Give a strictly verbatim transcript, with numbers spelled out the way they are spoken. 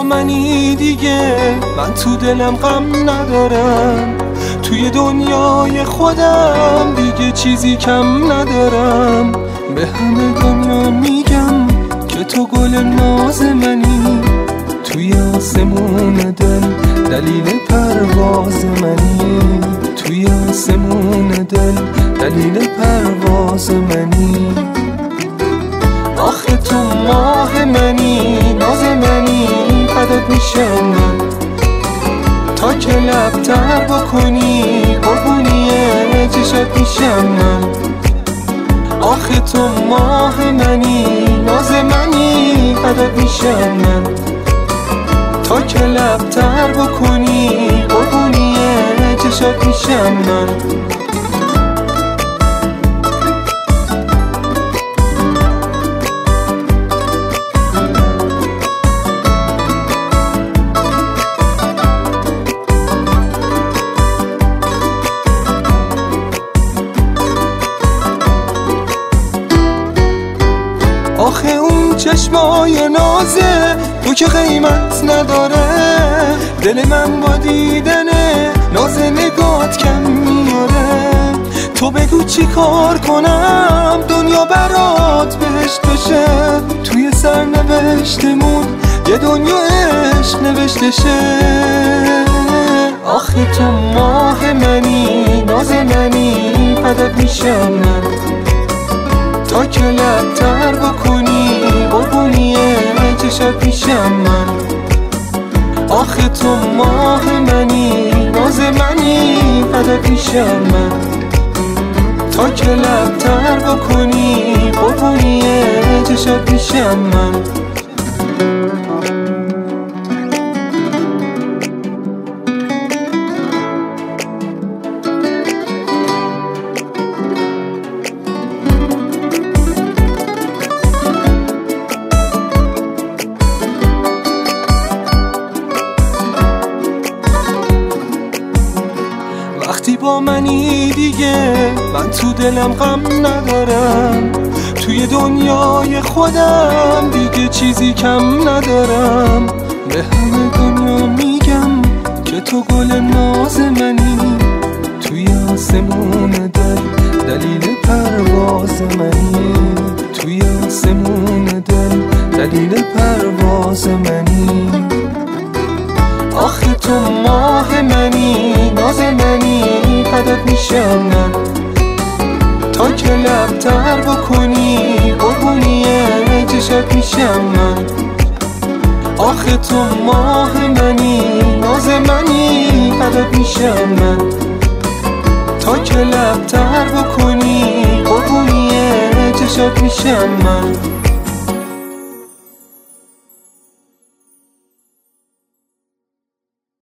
منی دیگه، من تو دلم غم ندارم، توی دنیای خودم دیگه چیزی کم ندارم. به همه دنیا میگم که تو گل ناز منی، توی آسمون دل دلیل پرواز منی، توی آسمون دل دلیل پرواز منی. آخه تو ماه منی، ناز منی، فدات میشم من تا که لبتر بکنی، قربونی چشات میشم من. آخه تو ماه منی، ناز منی، فدات میشم من تا که لبتر بکنی، قربونی چشات میشم من. آخه اون چشمای نازه تو که قیمت نداره، دل من با دیدن ناز نگات کم میاره. تو بگو چی کار کنم دنیا برات بهشت بشه، توی سرنوشتمون یه دنیا عشق نوشته شه. آخه تو ماه منی، ناز منی، فدات میشم من تا که لبتر بکنی، قربونی چشات میشم من. آخه تو ماه منی، ناز منی، فدات میشم من تا که لبتر بکنی، قربونی چشات میشم من. وقتی با منی دیگه، من تو دلم غم ندارم، توی دنیای خودم دیگه چیزی کم ندارم. به همه دنیا میگم که تو گل ناز منی، توی آسمون دل دلیل پرواز منی، توی آسمون دل دلیل پرواز منی. آخه تو ماه منی، ناز منی، فدات میشم من تا که لبتر بکنی، قربونی چشات میشم من. آخه تو ماه منی، ناز منی، فدات میشم من تا که لبتر بکنی، قربونی چشات میشم من.